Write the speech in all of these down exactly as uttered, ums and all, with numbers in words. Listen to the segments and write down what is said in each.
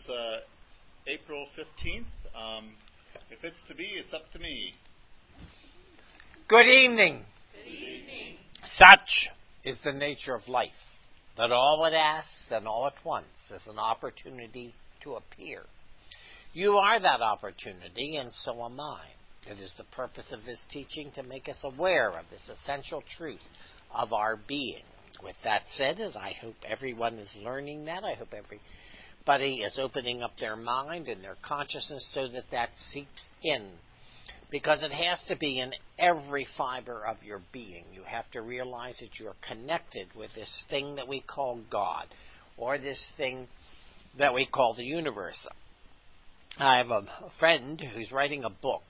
is uh, April fifteenth. Um, if it's to be, it's up to me. Good evening. Good evening. Such is the nature of life, that all it asks and all at once is an opportunity to appear. You are that opportunity, and so am I. It is the purpose of this teaching to make us aware of this essential truth of our being. With that said, as I hope everyone is learning that, I hope everybody is opening up their mind and their consciousness so that that seeps in. Because it has to be in every fiber of your being. You have to realize that you're connected with this thing that we call God, or this thing that we call the universe. I have a friend who's writing a book,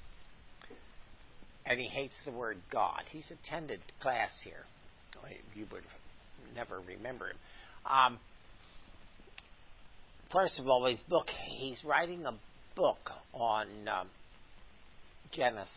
and he hates the word God. He's attended class here. You would never remember him. Um, first of all, his book, he's writing a book on um, Genesis,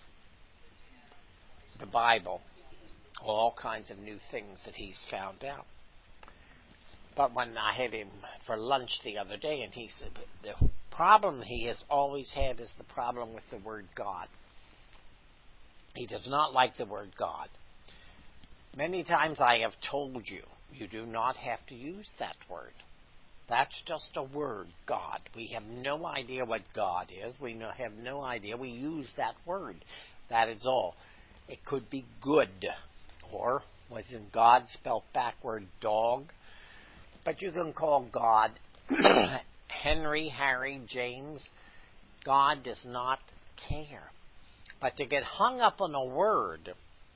the Bible, all kinds of new things that he's found out. But when I had him for lunch the other day, and he said the problem he has always had is the problem with the word God. He does not like the word God. Many times I have told you, you do not have to use that word. That's just a word, God. We have no idea what God is. We no, have no idea. We use that word. That is all. It could be good, or was in God spelled backward, dog. But you can call God Henry, Harry, James. God does not care. But to get hung up on a word,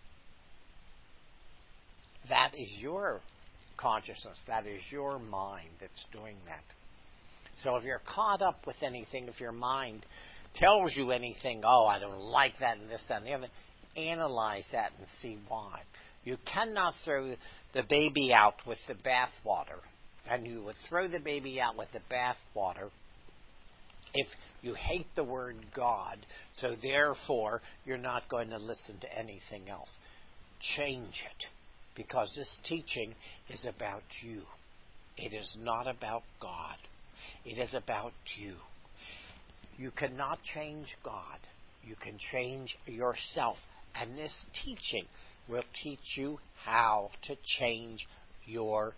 that is your consciousness. That is your mind that's doing that. So if you're caught up with anything, if your mind tells you anything, oh, I don't like that and this, that, and the other, analyze that and see why. You cannot throw the baby out with the bathwater. And you would throw the baby out with the bathwater if you hate the word God, so therefore you're not going to listen to anything else. Change it, because this teaching is about you. It is not about God. It is about you. You cannot change God. You can change yourself. And this teaching will teach you how to change yourself.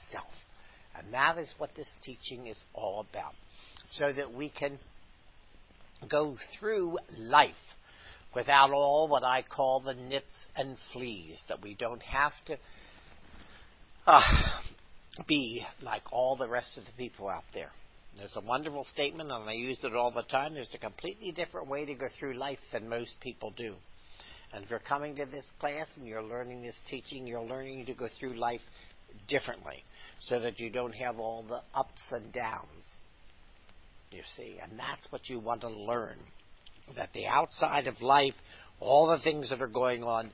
And that is what this teaching is all about. So that we can go through life without all what I call the nits and fleas. That we don't have to uh, be like all the rest of the people out there. There's a wonderful statement, and I use it all the time. There's a completely different way to go through life than most people do. And if you're coming to this class and you're learning this teaching, you're learning to go through life differently, so that you don't have all the ups and downs, you see. And that's what you want to learn, that the outside of life, all the things that are going on,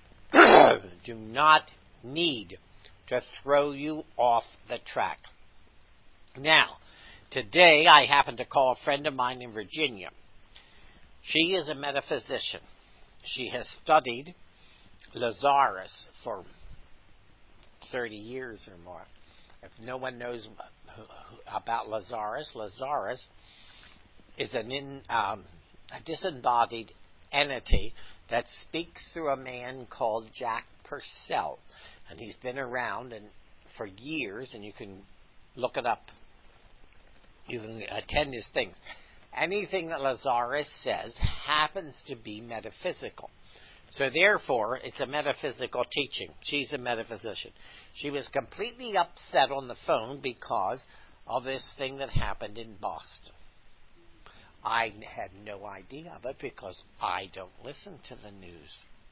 do not need to throw you off the track. Now, today I happen to call a friend of mine in Virginia. She is a metaphysician. She has studied Lazarus for thirty years or more. If no one knows about Lazarus, Lazarus is an in, um, a disembodied entity that speaks through a man called Jack Purcell. And he's been around and for years, and you can look it up. You can attend his things. Anything that Lazarus says happens to be metaphysical. So therefore, it's a metaphysical teaching. She's a metaphysician. She was completely upset on the phone because of this thing that happened in Boston. I had no idea of it because I don't listen to the news.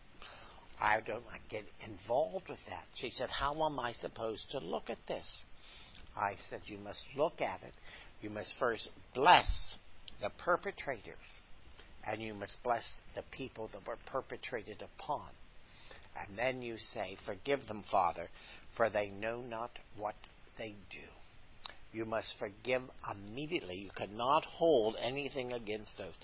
I don't get involved with that. She said, how am I supposed to look at this? I said, you must look at it. You must first bless the perpetrators. And you must bless the people that were perpetrated upon. And then you say, forgive them, Father, for they know not what they do. You must forgive immediately. You cannot hold anything against those.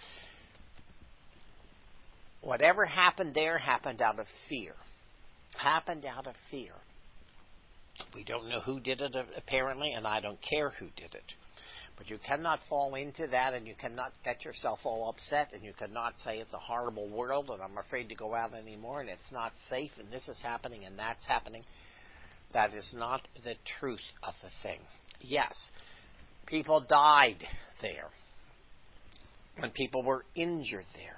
Whatever happened there happened out of fear. Happened out of fear. We don't know who did it, apparently, and I don't care who did it. But you cannot fall into that, and you cannot get yourself all upset, and you cannot say it's a horrible world and I'm afraid to go out anymore and it's not safe and this is happening and that's happening. That is not the truth of the thing. Yes, people died there, and people were injured there.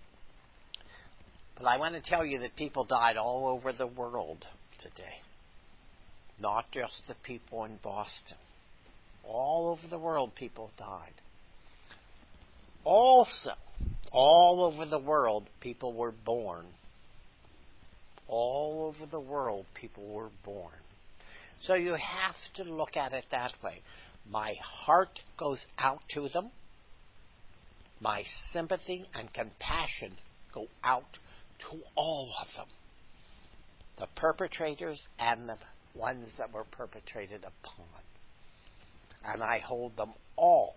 But I want to tell you that people died all over the world today. Not just the people in Boston. All over the world, people died. Also, all over the world, people were born. All over the world, people were born. So you have to look at it that way. My heart goes out to them. My sympathy and compassion go out to all of them. The perpetrators and the ones that were perpetrated upon. And I hold them all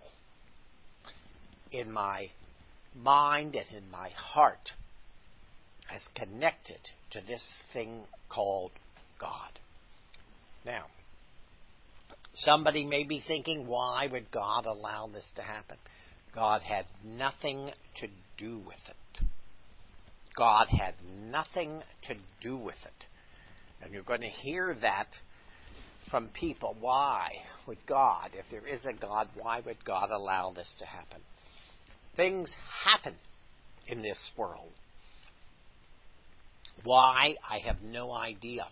in my mind and in my heart as connected to this thing called God. Now, somebody may be thinking, why would God allow this to happen? God had nothing to do with it. God had nothing to do with it. And you're going to hear that from people. Why would God, if there is a God, why would God allow this to happen? Things happen in this world. Why? I have no idea.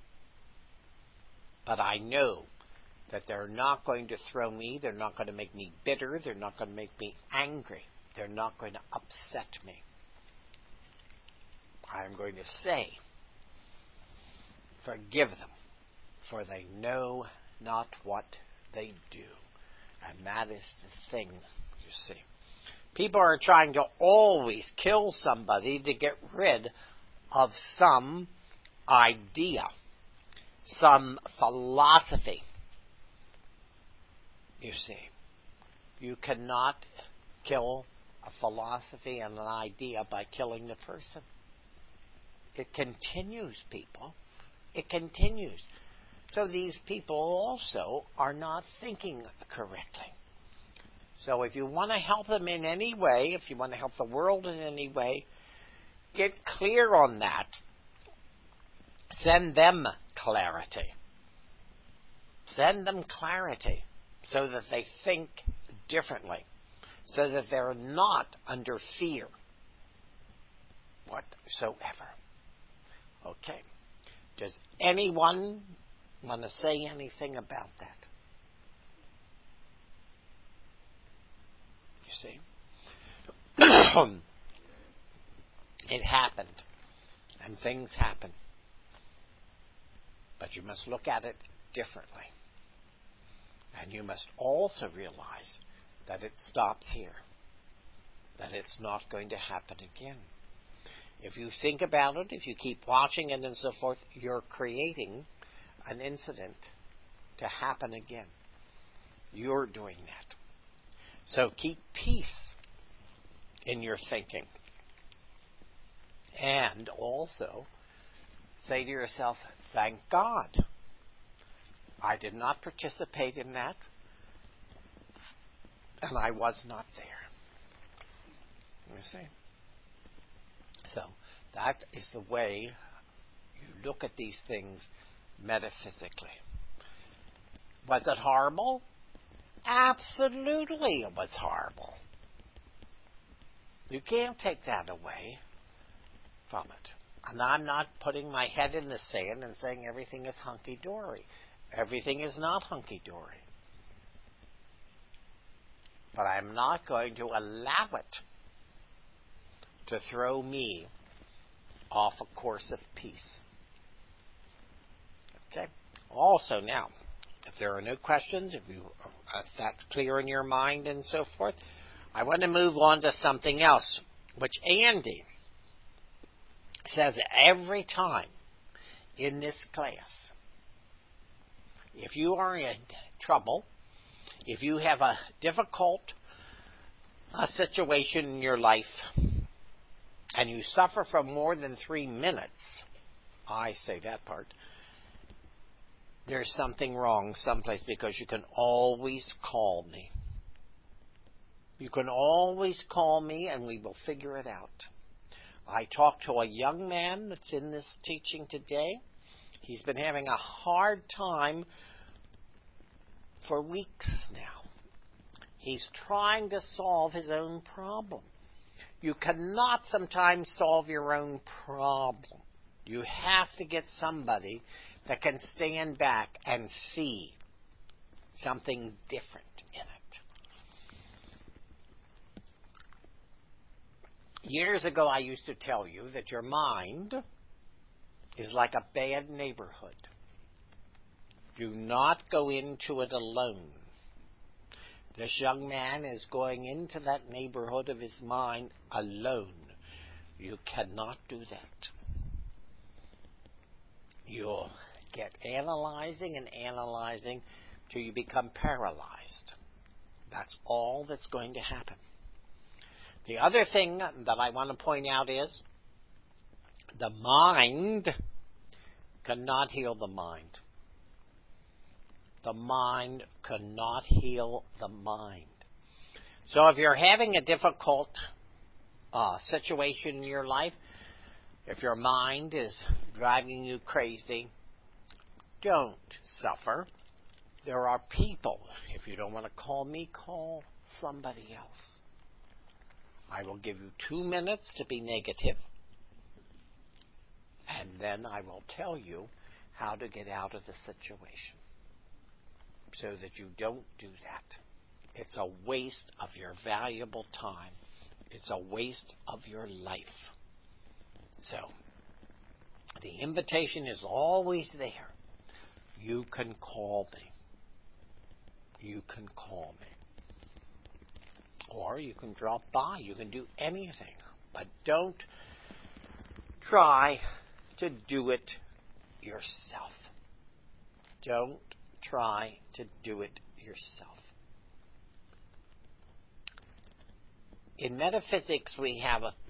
But I know that they're not going to throw me, they're not going to make me bitter, they're not going to make me angry, they're not going to upset me. I'm going to say, forgive them, for they know not what they do. And that is the thing, you see. People are trying to always kill somebody to get rid of some idea, some philosophy. You see, you cannot kill a philosophy and an idea by killing the person. It continues, people. It continues. So these people also are not thinking correctly. So if you want to help them in any way, if you want to help the world in any way, get clear on that. Send them clarity. Send them clarity so that they think differently, so that they're not under fear whatsoever. Okay. Does anyone want to say anything about that? You see? It happened, and things happen. But you must look at it differently. And you must also realize that it stops here, that it's not going to happen again. If you think about it, if you keep watching it and so forth, you're creating an incident to happen again. You're doing that. So keep peace in your thinking. And also say to yourself, thank God. I did not participate in that, and I was not there. You see? So, that is the way you look at these things metaphysically. Was it horrible? Absolutely it was horrible. You can't take that away from it. And I'm not putting my head in the sand and saying everything is hunky-dory. Everything is not hunky-dory. But I'm not going to allow it to throw me off a course of peace. Okay? Also now, if there are no questions, if, you, if that's clear in your mind and so forth, I want to move on to something else, which Andy says every time in this class. If you are in trouble, if you have a difficult uh, situation in your life, and you suffer from more than three minutes, I say that part, there's something wrong someplace, because you can always call me. You can always call me and we will figure it out. I talked to a young man that's in this teaching today. He's been having a hard time for weeks now. He's trying to solve his own problem. You cannot sometimes solve your own problem. You have to get somebody that can stand back and see something different in it. Years ago, I used to tell you that your mind is like a bad neighborhood. Do not go into it alone. This young man is going into that neighborhood of his mind alone. You cannot do that. You'll get analyzing and analyzing till you become paralyzed. That's all that's going to happen. The other thing that I want to point out is the mind cannot heal the mind. The mind cannot heal the mind. So if you're having a difficult uh, situation in your life, if your mind is driving you crazy, don't suffer. There are people. If you don't want to call me, call somebody else. I will give you two minutes to be negative, and then I will tell you how to get out of the situation so that you don't do that. It's a waste of your valuable time. It's a waste of your life. So, the invitation is always there. You can call me. You can call me. Or you can drop by. You can do anything. But don't try to do it yourself. Don't try to do it yourself. In metaphysics, we have a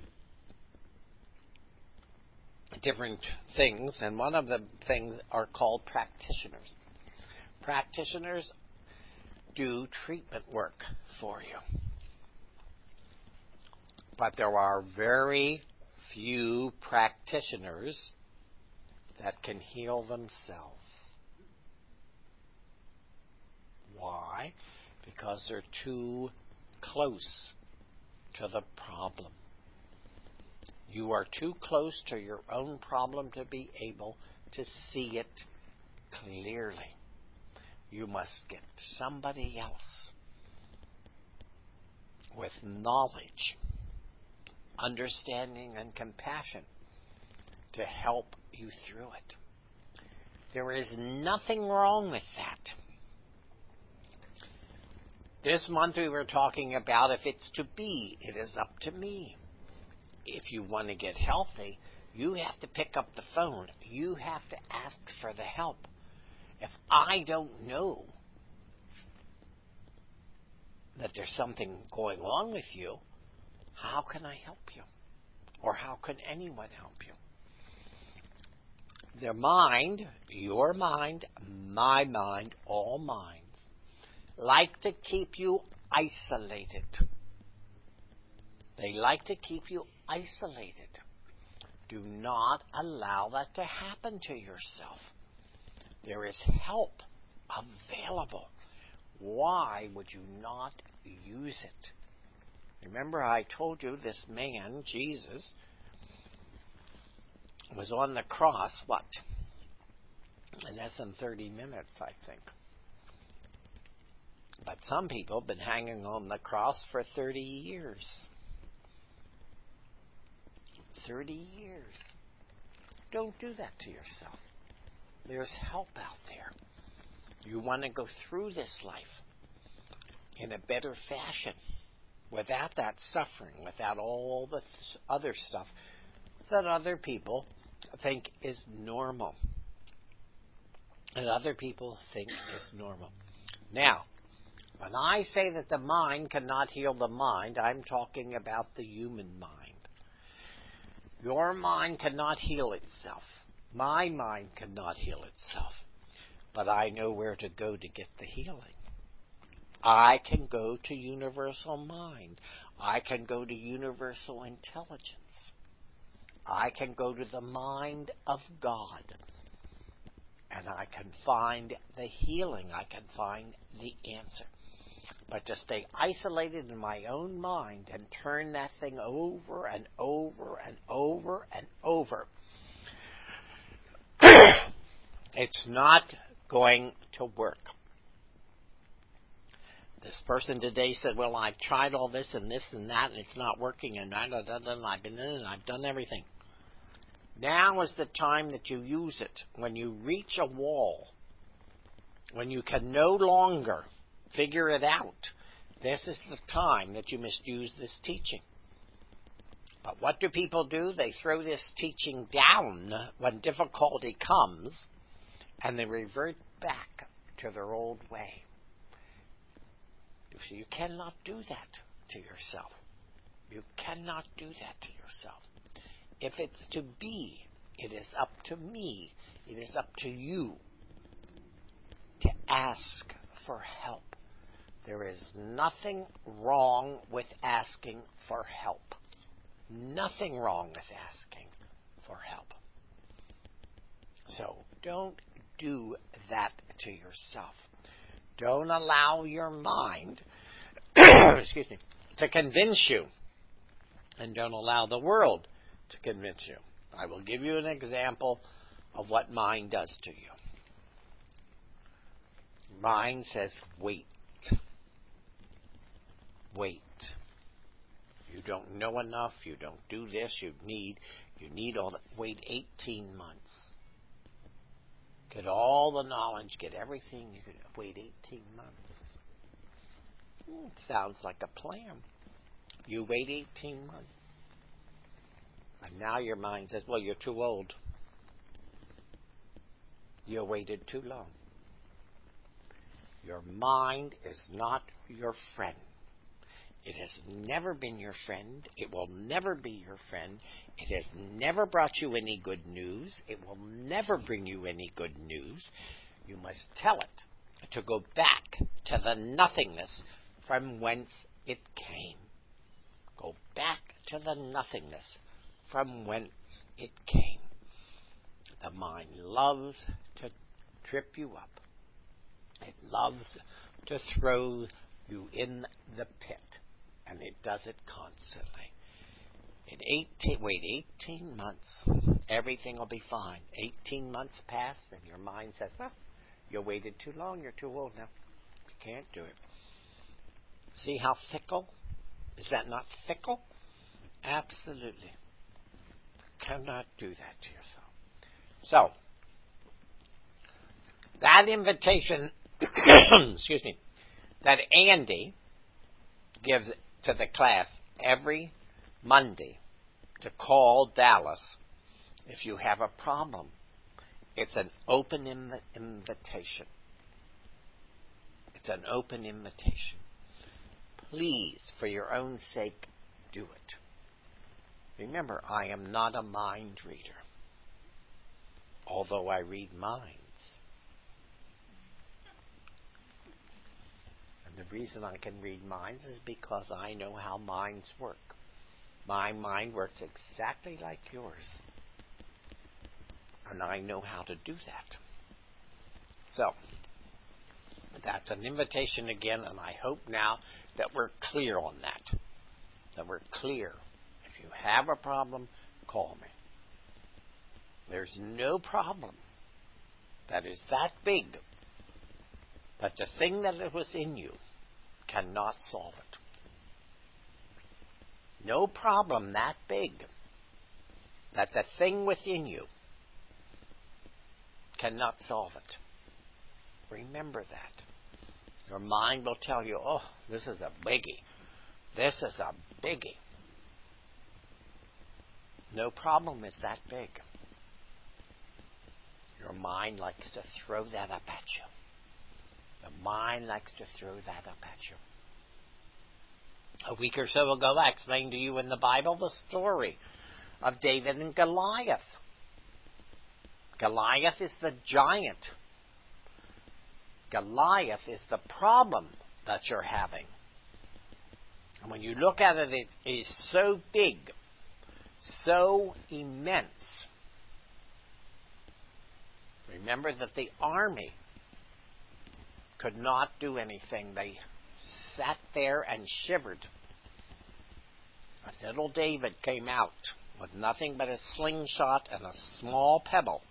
different things, and one of the things are called practitioners. Practitioners do treatment work for you. But there are very few practitioners that can heal themselves. Why? Because they're too close to the problem. You are too close to your own problem to be able to see it clearly. You must get somebody else with knowledge, understanding, and compassion to help you through it. There is nothing wrong with that. This month we were talking about if it's to be, it is up to me. If you want to get healthy, you have to pick up the phone. You have to ask for the help. If I don't know that there's something going on with you, how can I help you? Or how can anyone help you? Their mind, your mind, my mind, all minds, like to keep you isolated. They like to keep you isolated. Do not allow that to happen to yourself. There is help available. Why would you not use it? Remember, I told you this man, Jesus, was on the cross, what? In less than thirty minutes, I think. But some people have been hanging on the cross for thirty years. thirty years. Don't do that to yourself. There's help out there. You want to go through this life in a better fashion, without that suffering, without all the th- other stuff that other people think is normal. And other people think is normal. Now, when I say that the mind cannot heal the mind, I'm talking about the human mind. Your mind cannot heal itself. My mind cannot heal itself. But I know where to go to get the healing. I can go to universal mind. I can go to universal intelligence. I can go to the mind of God. And I can find the healing. I can find the answer. But to stay isolated in my own mind and turn that thing over and over and over and over, it's not going to work. This person today said, well, I've tried all this and this and that, and it's not working, and, da, da, da, da, and I've been in it, and I've done everything. Now is the time that you use it. When you reach a wall, when you can no longer figure it out, this is the time that you must use this teaching. But what do people do? They throw this teaching down when difficulty comes, and they revert back to their old way. You see, you cannot do that to yourself. You cannot do that to yourself. If it's to be, it is up to me, it is up to you to ask for help. There is nothing wrong with asking for help. Nothing wrong with asking for help. So don't do that to yourself. Don't allow your mind excuse me, to convince you. And don't allow the world to convince you. I will give you an example of what mind does to you. Mind says, wait. Wait. You don't know enough. You don't do this. You need, you need all that. Wait eighteen months. Get all the knowledge. Get everything. You could wait eighteen months. It sounds like a plan. You wait eighteen months. And now your mind says, well, you're too old. You waited too long. Your mind is not your friend. It has never been your friend. It will never be your friend. It has never brought you any good news. It will never bring you any good news. You must tell it to go back to the nothingness from whence it came. Go back to the nothingness from whence it came. The mind loves to trip you up. It loves to throw you in the pit. And it does it constantly. In eighteen, wait eighteen months, everything will be fine. eighteen months pass, and your mind says, well, you waited too long, you're too old now. You can't do it. See how fickle? Is that not fickle? Absolutely. Cannot do that to yourself. So, that invitation, excuse me, that Andy gives to the class every Monday to call Dallas if you have a problem. It's an open inv- invitation. It's an open invitation. Please, for your own sake, do it. Remember, I am not a mind reader, although I read minds. And the reason I can read minds is because I know how minds work. My mind works exactly like yours. And I know how to do that. So, that's an invitation again, and I hope now that we're clear on that. That we're clear. If you have a problem, call me. There's no problem that is that big that the thing that was in you cannot solve it. No problem that big that the thing within you cannot solve it. Remember that. Your mind will tell you, oh, this is a biggie. This is a biggie. No problem is that big. Your mind likes to throw that up at you. The mind likes to throw that up at you. A week or so ago, I explained to you in the Bible the story of David and Goliath. Goliath is the giant. Goliath is the problem that you're having. And when you look at it, it is so big, so immense. Remember that the army could not do anything. They sat there and shivered. But little David came out with nothing but a slingshot and a small pebble.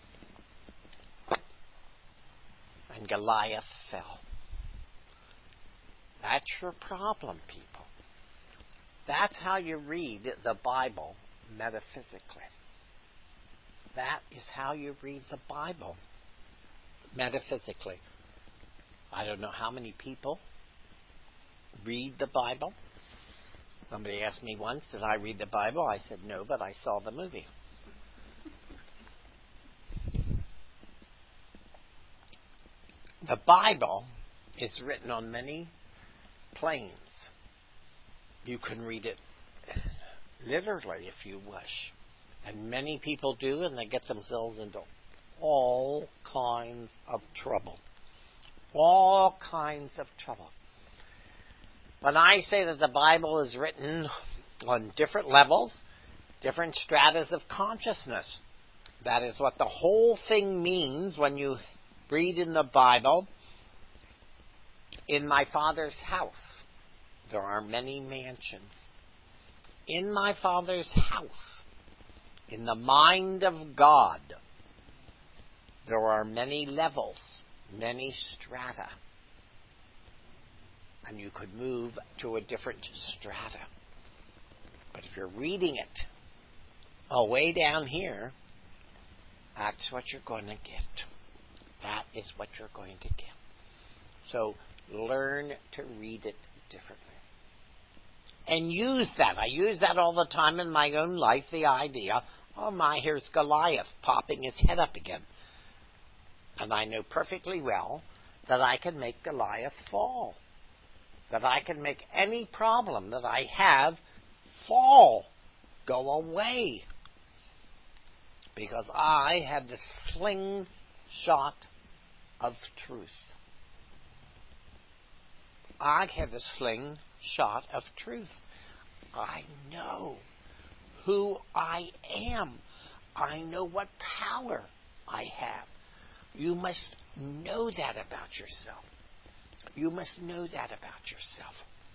And Goliath fell. That's your problem, people. That's how you read the Bible metaphysically. That is how you read the Bible metaphysically. I don't know how many people read the Bible. Somebody asked me once, did I read the Bible? I said no, but I saw the movie. The Bible is written on many planes. You can read it literally if you wish. And many people do, and they get themselves into all kinds of trouble. All kinds of trouble. When I say that the Bible is written on different levels, different stratas of consciousness, that is what the whole thing means when you read in the Bible, in my Father's house there are many mansions. In my Father's house, in the mind of God, there are many levels, many strata. And you could move to a different strata. But if you're reading it, oh, way down here, that's what you're going to get. That is what you're going to get. So learn to read it differently. And use that. I use that all the time in my own life, the idea, oh my, here's Goliath popping his head up again. And I know perfectly well that I can make Goliath fall. That I can make any problem that I have fall, go away. Because I have the slingshot of truth. I have the slingshot of truth. I know who I am. I know what power I have. You must know that about yourself. You must know that about yourself.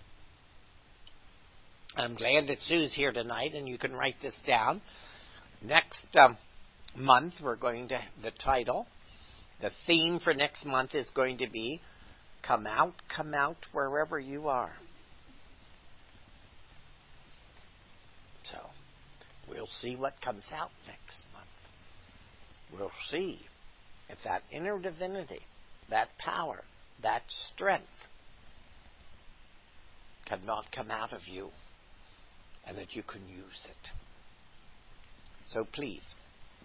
I'm glad that Sue's here tonight, and you can write this down. Next um, month, we're going to, the title, the theme for next month is going to be, Come Out, Come Out Wherever You Are. So, we'll see what comes out next month. We'll see if that inner divinity, that power, that strength cannot come out of you and that you can use it. So please,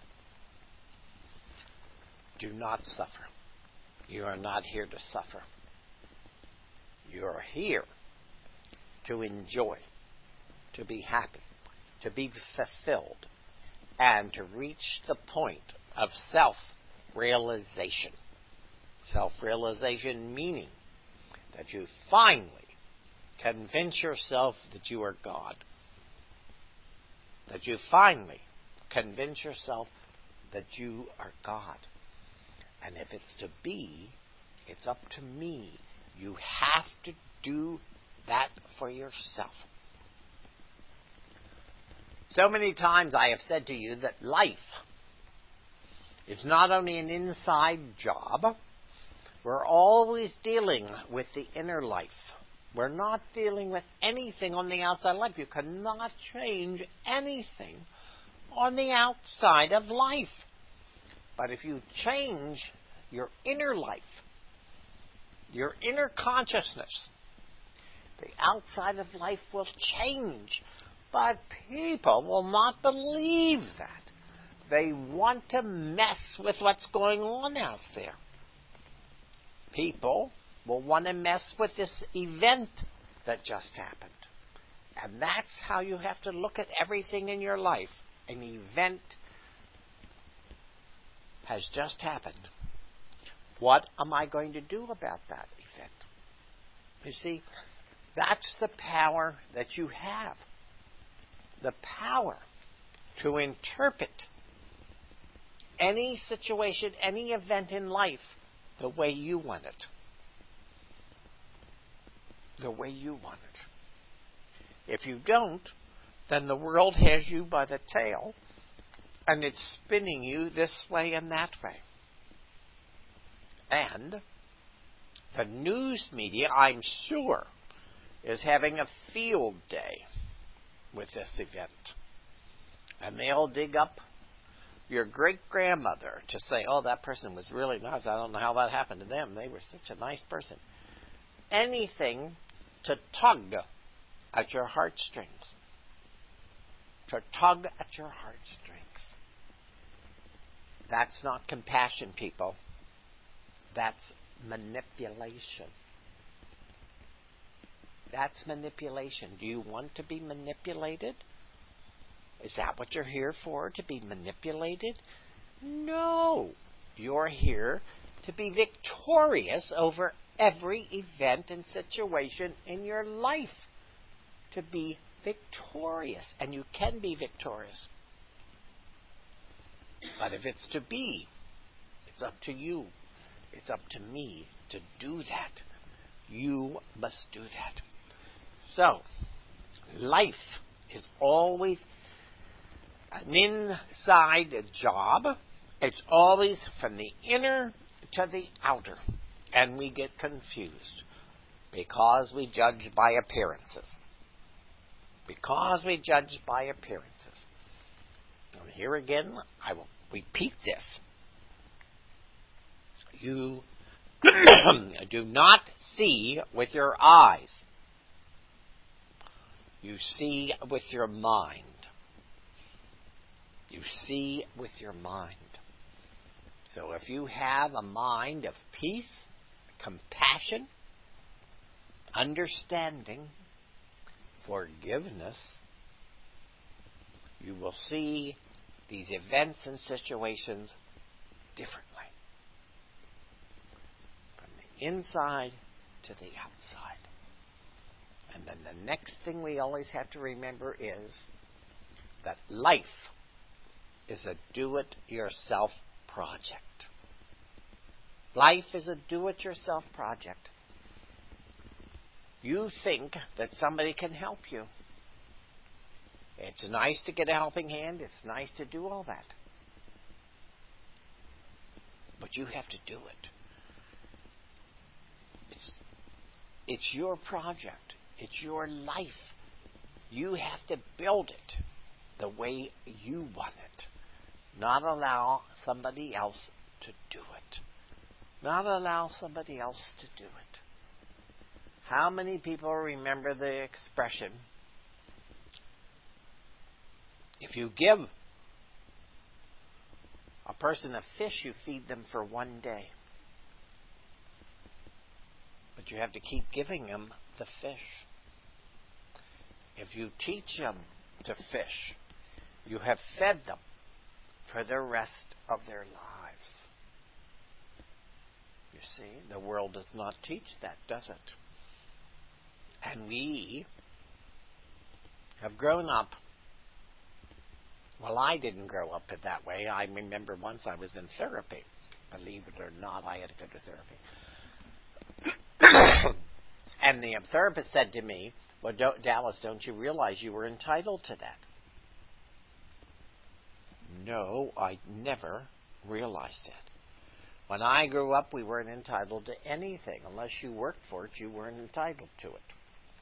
do not suffer. You are not here to suffer. You are here to enjoy, to be happy, to be fulfilled, and to reach the point of self-realization. Self-realization meaning that you finally convince yourself that you are God. That you finally convince yourself that you are God. And if it's to be, it's up to me. You have to do that for yourself. So many times I have said to you that life is not only an inside job. We're always dealing with the inner life. We're not dealing with anything on the outside life. You cannot change anything on the outside of life. But if you change your inner life, your inner consciousness, the outside of life will change. But people will not believe that. They want to mess with what's going on out there. People will want to mess with this event that just happened. And that's how you have to look at everything in your life. An event has just happened. What am I going to do about that event? You see, that's the power that you have. The power to interpret any situation, any event in life the way you want it. The way you want it. If you don't, then the world has you by the tail, and it's spinning you this way and that way. And the news media, I'm sure, is having a field day with this event. And they'll dig up your great-grandmother to say, oh, that person was really nice. I don't know how that happened to them. They were such a nice person. Anything to tug at your heartstrings. To tug at your heartstrings. That's not compassion, people. That's manipulation. That's manipulation. Do you want to be manipulated? Is that what you're here for, to be manipulated? No. You're here to be victorious over every event and situation in your life. To be victorious. And you can be victorious. But if it's to be, it's up to you. It's up to me to do that. You must do that. So, life is always an inside job. It's always from the inner to the outer. And we get confused because we judge by appearances. Because we judge by appearances. And here again, I will repeat this. You do not see with your eyes. You see with your mind. You see with your mind. So if you have a mind of peace, compassion, understanding, forgiveness, you will see these events and situations differently. From the inside to the outside. And then the next thing we always have to remember is that life is a do-it-yourself project. Life is a do-it-yourself project. You think that somebody can help you. It's nice to get a helping hand. It's nice to do all that. But you have to do it. It's, it's your project. It's your life. You have to build it the way you want it. Not allow somebody else to do it. Not allow somebody else to do it. How many people remember the expression, if you give a person a fish, you feed them for one day. But you have to keep giving them the fish. If you teach them to fish, you have fed them for the rest of their lives. You see, the world does not teach that, does it? And we have grown up. Well, I didn't grow up that way. I remember once I was in therapy. Believe it or not, I had to go to therapy. And the therapist said to me, well, don't, Dallas, don't you realize you were entitled to that? No, I never realized it. When I grew up, we weren't entitled to anything. Unless you worked for it, you weren't entitled to it.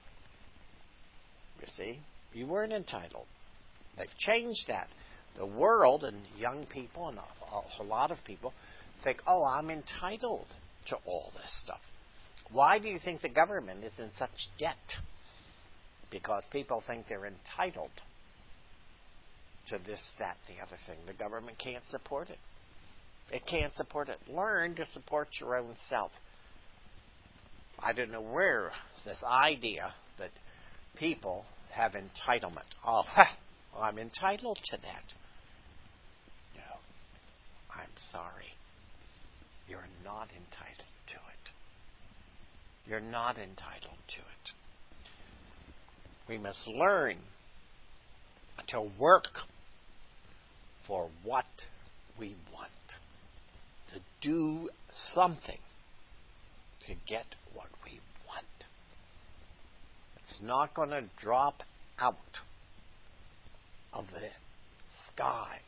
You see? You weren't entitled. They've changed that. The world and young people and a, a lot of people think, oh, I'm entitled to all this stuff. Why do you think the government is in such debt? Because people think they're entitled to this, that, the other thing. The government can't support it. It can't support it. Learn to support your own self. I don't know where this idea that people have entitlement. Oh, well, I'm entitled to that. No, I'm sorry. You're not entitled to You're not entitled to it. We must learn to work for what we want, to do something to get what we want. It's not going to drop out of the sky.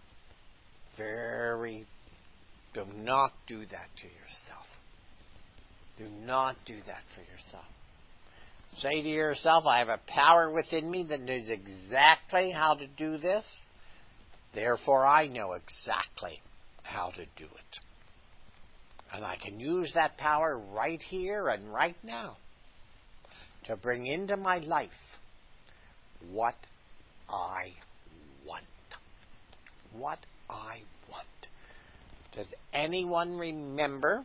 Very, do not do that to yourself. Do not do that for yourself. Say to yourself, I have a power within me that knows exactly how to do this. Therefore, I know exactly how to do it. And I can use that power right here and right now to bring into my life what I want. What I want. Does anyone remember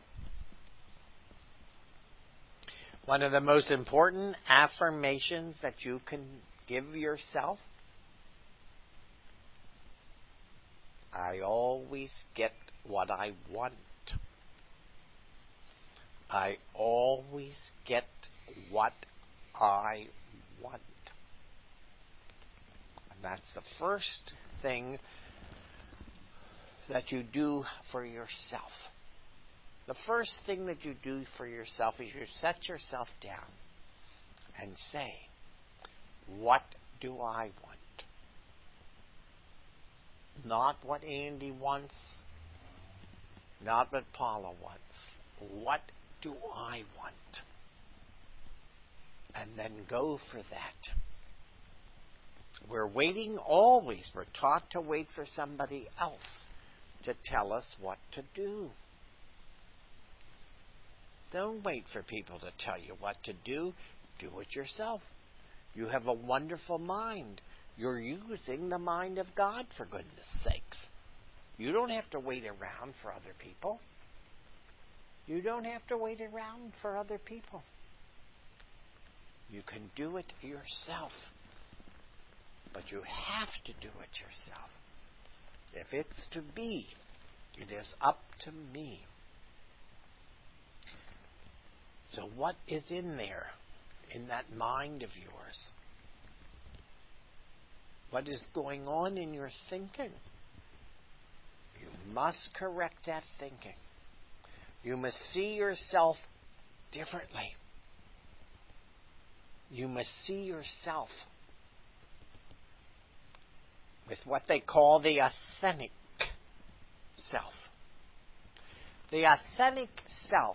one of the most important affirmations that you can give yourself? I always get what I want. I always get what I want. And that's the first thing that you do for yourself. The first thing that you do for yourself is you set yourself down and say, what do I want? Not what Andy wants, not what Paula wants. What do I want? And then go for that. We're waiting always. We're taught to wait for somebody else to tell us what to do. Don't wait for people to tell you what to do. Do it yourself. You have a wonderful mind. You're using the mind of God, for goodness sakes. You don't have to wait around for other people. You don't have to wait around for other people. You can do it yourself. But you have to do it yourself. If it's to be, it is up to me. So what is in there, in that mind of yours? What is going on in your thinking? You must correct that thinking. You must see yourself differently. You must see yourself with what they call the authentic self. The authentic self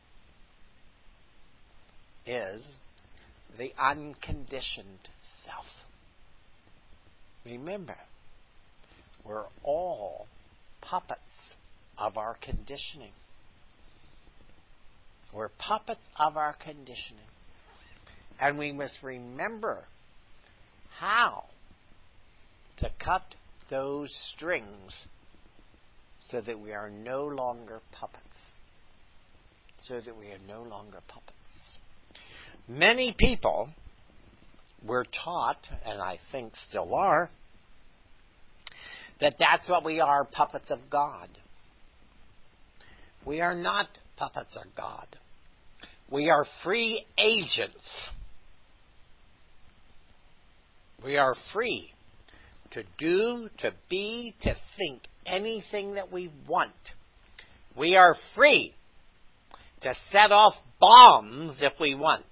is the unconditioned self. Remember, we're all puppets of our conditioning. We're puppets of our conditioning. And we must remember how to cut those strings so that we are no longer puppets. So that we are no longer puppets. Many people were taught, and I think still are, that that's what we are, puppets of God. We are not puppets of God. We are free agents. We are free to do, to be, to think anything that we want. We are free to set off bombs if we want.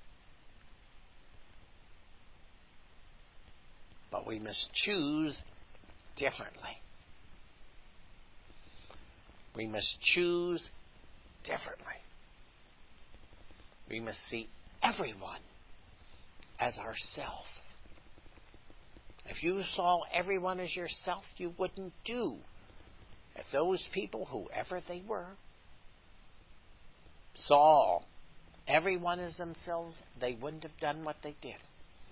But we must choose differently. We must choose differently. We must see everyone as ourselves. If you saw everyone as yourself, you wouldn't do. If those people, whoever they were, saw everyone as themselves, they wouldn't have done what they did.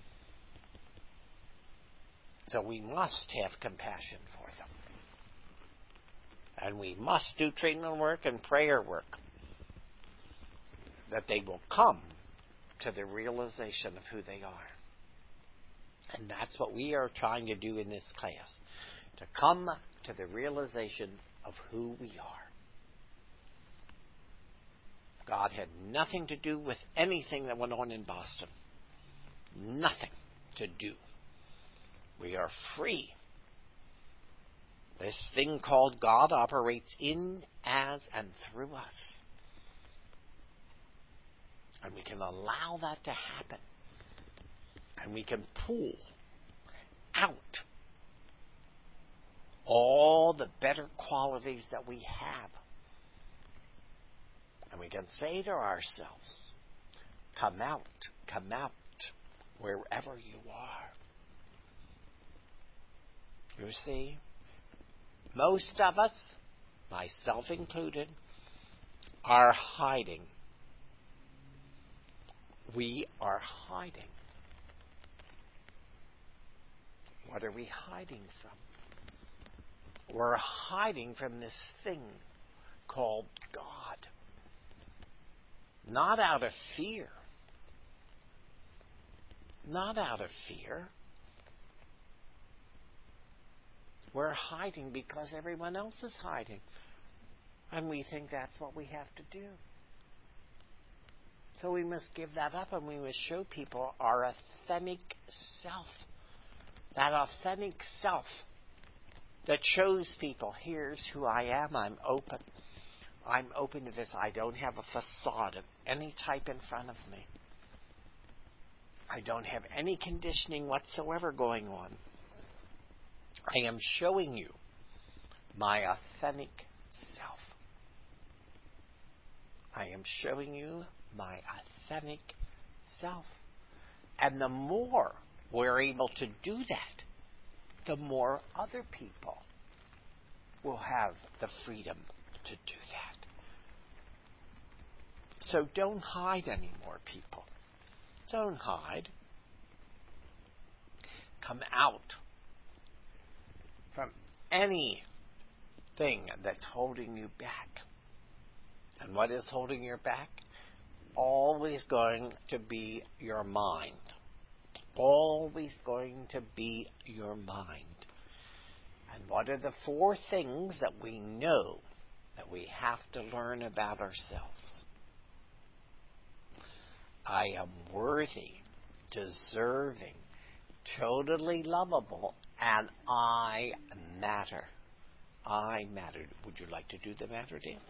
So we must have compassion for them. And we must do treatment work and prayer work that they will come to the realization of who they are. And that's what we are trying to do in this class, to come to the realization of who we are. God had nothing to do with anything that went on in Boston. Nothing to do. We are free. This thing called God operates in, as, and through us. And we can allow that to happen. And we can pull out all the better qualities that we have. And we can say to ourselves, come out, come out, wherever you are. You see, most of us, myself included, are hiding. We are hiding. What are we hiding from? We're hiding from this thing called God. Not out of fear. Not out of fear. We're hiding because everyone else is hiding. And we think that's what we have to do. So we must give that up and we must show people our authentic self. That authentic self that shows people, here's who I am, I'm open. I'm open to this. I don't have a facade of any type in front of me. I don't have any conditioning whatsoever going on. I am showing you my authentic self. I am showing you my authentic self. And the more we're able to do that, the more other people will have the freedom to do that. So don't hide anymore, people. Don't hide. Come out from anything that's holding you back. And what is holding you back? Always going to be your mind. Always going to be your mind. And what are the four things that we know that we have to learn about ourselves? I am worthy, deserving, totally lovable, and I matter. I matter. Would you like to do the matter dance?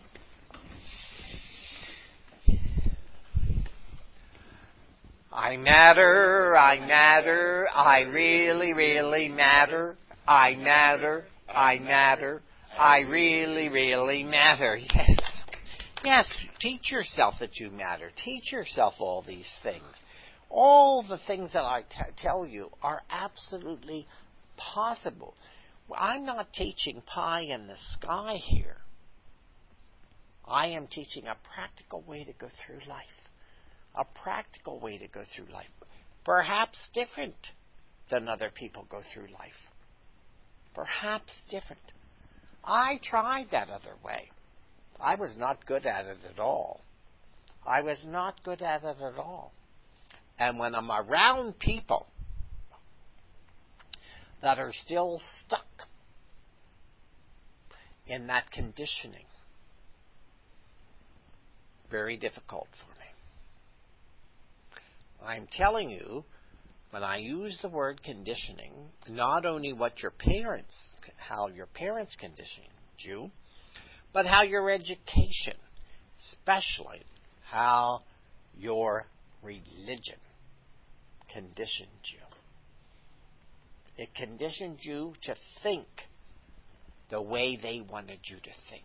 I matter, I matter, I really, really matter. I matter, I matter, I really, really matter. Yes. Yes, teach yourself that you matter. Teach yourself all these things. All the things that I t- tell you are absolutely possible. I'm not teaching pie in the sky here. I am teaching a practical way to go through life. A practical way to go through life. Perhaps different than other people go through life. Perhaps different. I tried that other way. I was not good at it at all. I was not good at it at all. And when I'm around people that are still stuck in that conditioning, very difficult for me. I'm telling you, when I use the word conditioning, not only what your parents, how your parents conditioned you, but how your education, especially how your religion conditioned you. It conditioned you to think the way they wanted you to think.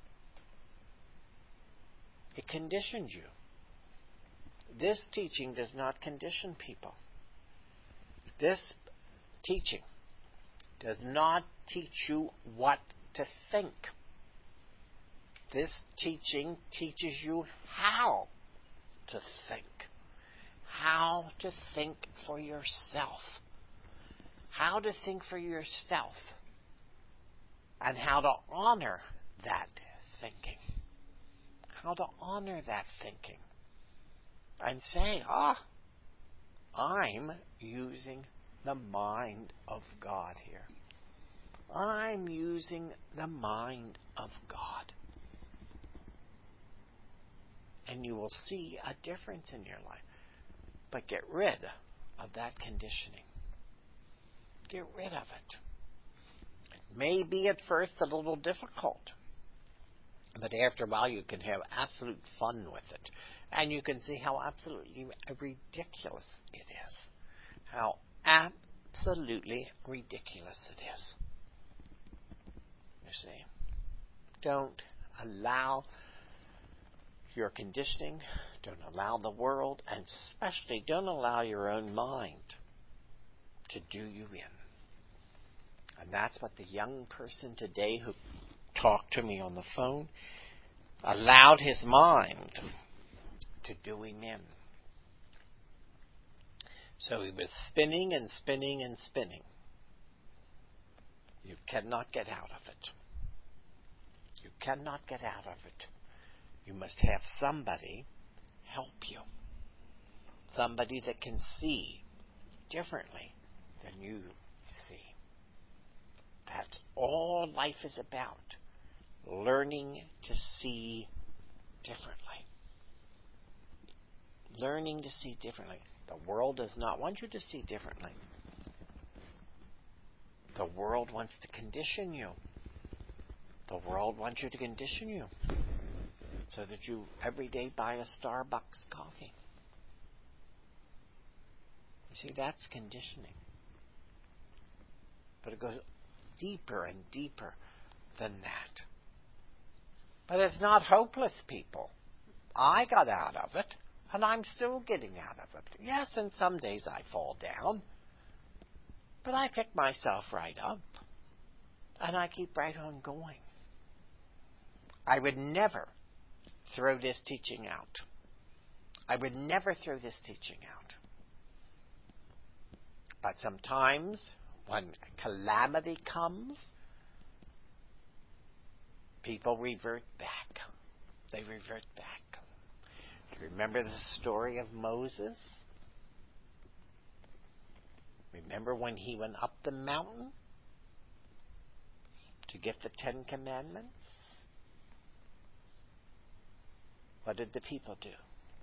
It conditioned you. This teaching does not condition people. This teaching does not teach you what to think. This teaching teaches you how to think. How to think for yourself. How to think for yourself. And how to honor that thinking. How to honor that thinking. And say, ah, I'm using the mind of God here. I'm using the mind of God. and you will see a difference in your life. But get rid of that conditioning. Get rid of it. It may be at first a little difficult, but after a while you can have absolute fun with it. And you can see how absolutely ridiculous it is. How absolutely ridiculous it is. You see. Don't allow your conditioning, don't allow the world, and especially don't allow your own mind to do you in. And that's what the young person today who talked to me on the phone allowed his mind to do him in. So he was spinning and spinning and spinning. You cannot get out of it. You cannot get out of it. You must have somebody help you. Somebody that can see differently than you see. That's all life is about. Learning to see differently. Learning to see differently. The world does not want you to see differently. The world wants to condition you. The world wants you to condition you so that you every day buy a Starbucks coffee. You see, that's conditioning. But it goes deeper and deeper than that. But it's not hopeless, people. I got out of it, and I'm still getting out of it. Yes, and some days I fall down, but I pick myself right up, and I keep right on going. I would never throw this teaching out. I would never throw this teaching out. But sometimes, when calamity comes, people revert back. They revert back. Do you remember the story of Moses? Remember when he went up the mountain to get the Ten Commandments? What did the people do?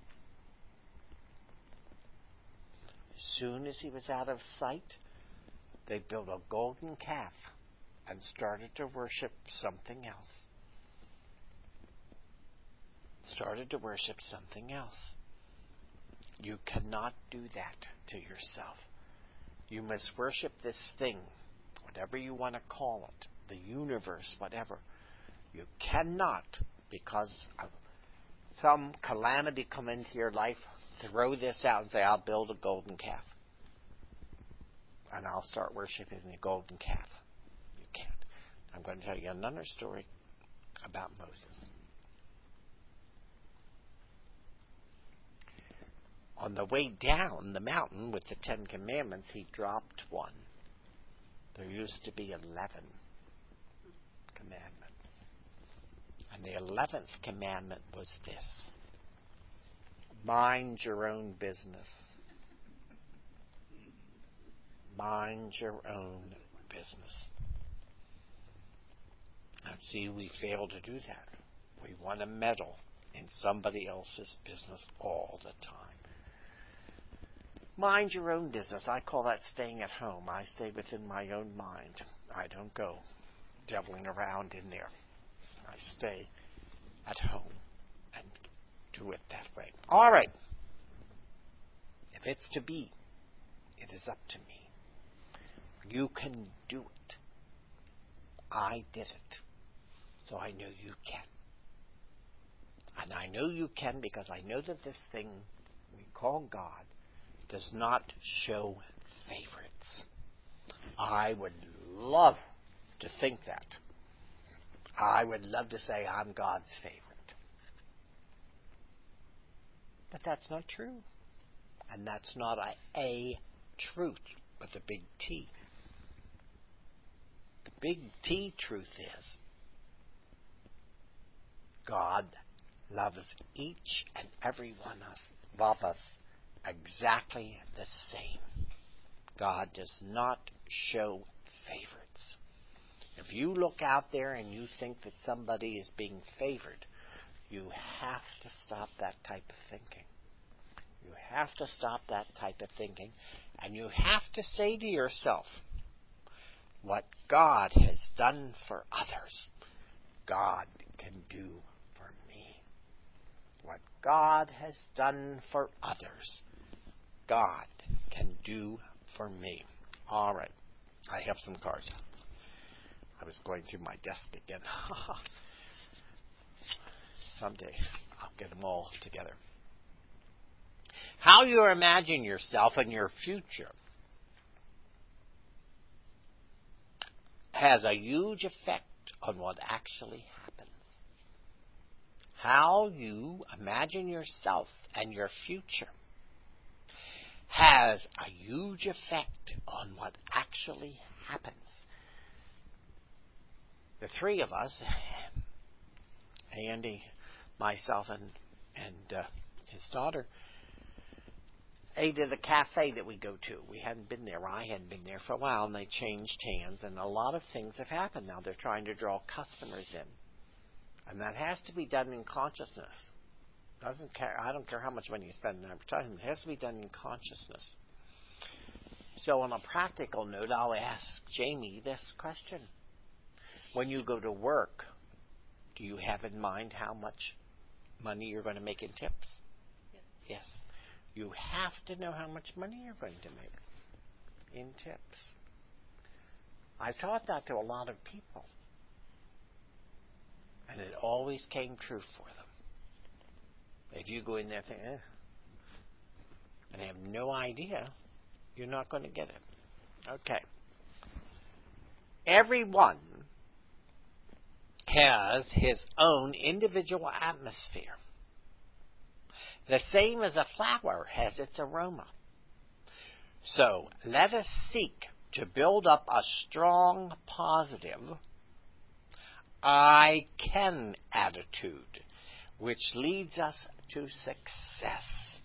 As soon as he was out of sight, they built a golden calf and started to worship something else. Started to worship something else. You cannot do that to yourself. You must worship this thing, whatever you want to call it, the universe, whatever. You cannot, because of some calamity come into your life, throw this out and say, I'll build a golden calf. And I'll start worshiping the golden calf. You can't. I'm going to tell you another story about Moses. On the way down the mountain with the Ten Commandments, he dropped one. There used to be eleven commandments. And the eleventh commandment was this: mind your own business. Mind your own business. Now, see, we fail to do that. We want to meddle in somebody else's business all the time. Mind your own business. I call that staying at home. I stay within my own mind. I don't go deviling around in there. I stay at home and do it that way. All right. If it's to be, it is up to me. You can do it. I did it. So I know you can. And I know you can because I know that this thing we call God does not show favorites. I would love to think that. I would love to say I'm God's favorite. But that's not true. And that's not a, a truth with a big T. The big T truth is God loves each and every one of us exactly the same. God does not show favorites. If you look out there and you think that somebody is being favored, You have to stop that type of thinking. You have to stop that type of thinking, and you have to say to yourself, what God has done for others, God can do for me. What God has done for others, God can do for me. All right. I have some cards. I was going through my desk again. Someday I'll get them all together. How you imagine yourself and your future has a huge effect on what actually happens. How you imagine yourself and your future has a huge effect on what actually happens. The three of us, Andy, myself, and and uh, his daughter, ate at a cafe that we go to. We hadn't been there. I hadn't been there for a while, and they changed hands, and a lot of things have happened now. They're trying to draw customers in, and that has to be done in consciousness. Doesn't care. I don't care how much money you spend in advertising. It has to be done in consciousness. So, on a practical note, I'll ask Jamie this question: when you go to work, do you have in mind how much money you're going to make in tips? Yes. Yes. You have to know how much money you're going to make in tips. I taught that to a lot of people, and it always came true for them. If you go in there thinking, eh, and have no idea, you're not going to get it. Okay. Everyone has his own individual atmosphere. The same as a flower has its aroma. So let us seek to build up a strong, positive I can attitude, which leads us to success.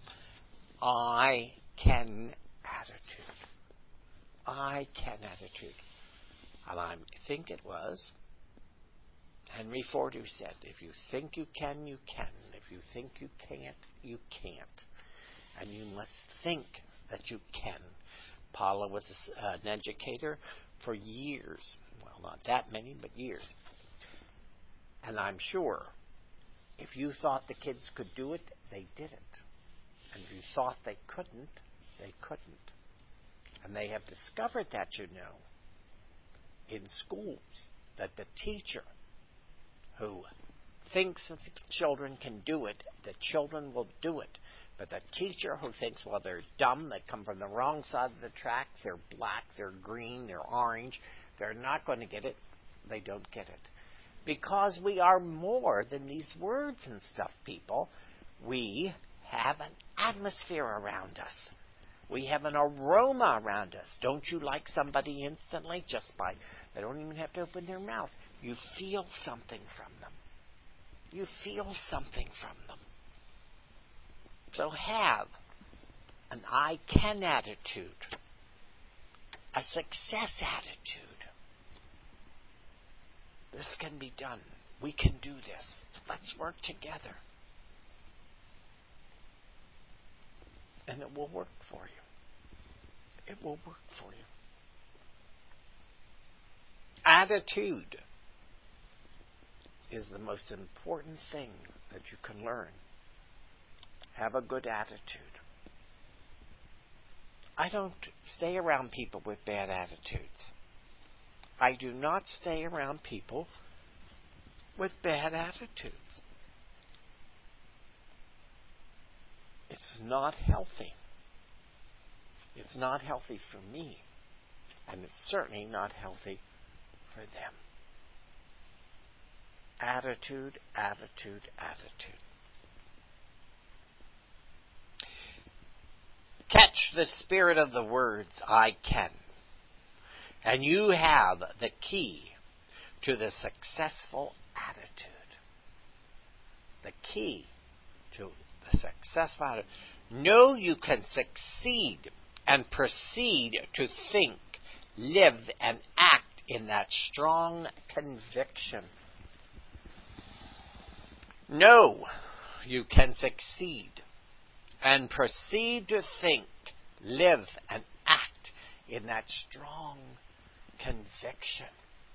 I can attitude. I can attitude. And I think it was Henry Ford who said, if you think you can, you can. If you think you can't, you can't. And you must think that you can. Paula was uh, an educator for years. Well, not that many, but years. And I'm sure if you thought the kids could do it, they did it. And if you thought they couldn't, they couldn't. And they have discovered that, you know, in schools, that the teacher who thinks that the children can do it, the children will do it. But the teacher who thinks, well, they're dumb, they come from the wrong side of the track, they're black, they're green, they're orange, they're not going to get it, they don't get it. Because we are more than these words and stuff, people. We have an atmosphere around us. We have an aroma around us. Don't you like somebody instantly just by, they don't even have to open their mouth. You feel something from them. You feel something from them. So have an I can attitude, a success attitude. This can be done. We can do this. Let's work together. And it will work for you. It will work for you. Attitude is the most important thing that you can learn. Have a good attitude. I don't stay around people with bad attitudes. I do not stay around people with bad attitudes. It's not healthy. It's not healthy for me. And it's certainly not healthy for them. Attitude, attitude, attitude. Catch the spirit of the words, I can. And you have the key to the successful attitude. The key to the successful attitude. Know you can succeed and proceed to think, live, and act in that strong conviction. know you can succeed and proceed to think, live, and act in that strong conviction.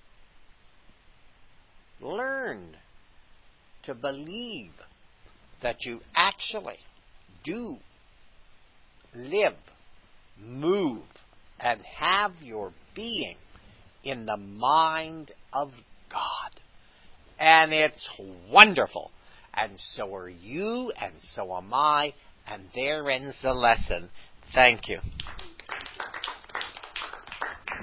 Learn to believe that you actually do live, move, and have your being in the mind of God. And it's wonderful. And so are you, and so am I, and there ends the lesson. Thank you.